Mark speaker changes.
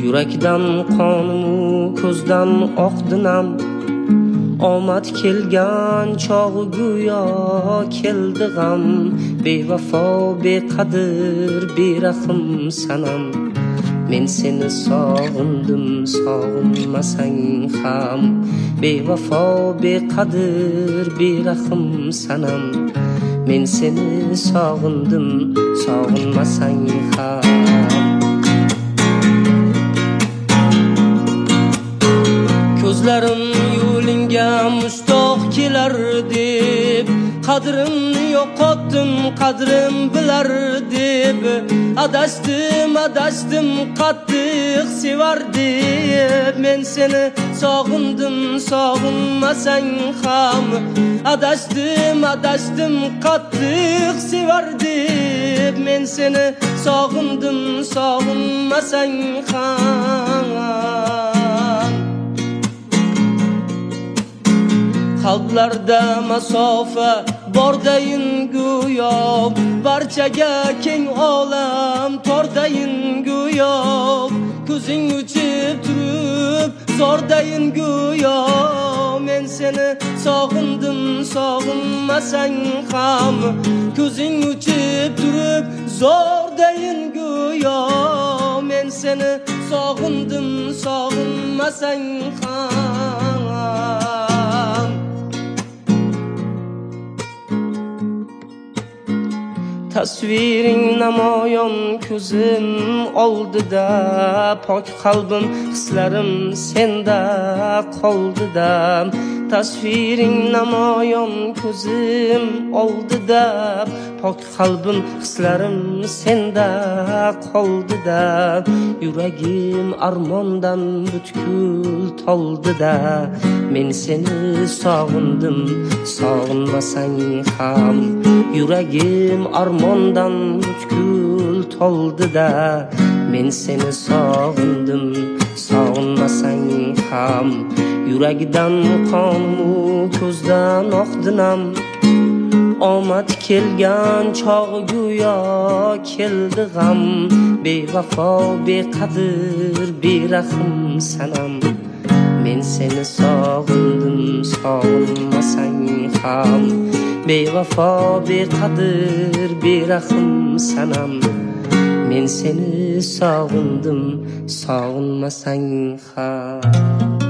Speaker 1: Yurakdan qonumu ko'zdan oqdinam. Omad kelgan chog'i go'yo keldi g'am. Bevafo beqadr berahim sanam. Men seni sog'indim, sog'inmasang ham. Bevafo beqadr berahim sanam. Men seni sog'indim, sog'inmasang ham. Ko'zlarim yo'lingga mushtoq kelar deb, qadrimni yo'qotdim, qadrim bilar deb. Adashdim qattiq sevar deb. Men seni sog'indim, sog'inmasang ham. Adashdim qattiq sevar deb. Men seni sog'indim, sog'inmasang ham. Qalblarda masofa bordayin go'yo, barchaga keng olam tordayin go'yo. Ko'zing uchib turib zordayin go'yo. Men seni sog'indim, sog'inmasang ham. Ko'zing uchib turib zordayin go'yo. Men seni sog'indim, sog'inmasang ham. Tasviring namoyon ko'zim oldida, pok qalbim hislarim senda qoldida. Tasviring namoyon ko'zim oldida, pok qalbim hislarim senda qoldida. Yuragim armondan butkul toldida. Men seni sog'indim, sog'inmasang ham. Yuragim armondan butkul toldida. Men seni sog'indim, sog'inmasang ham. Yuragdan qonumu ko'zdan oqdinam. Omad kelgan chog'i go'yo keldi g'am. Bevafo beqadr berahim sanam. Men seni sog'indim, sog'inmasang ham. Bevafo beqadr berahim sanam. Men seni sog'indim, sog'inmasang ham.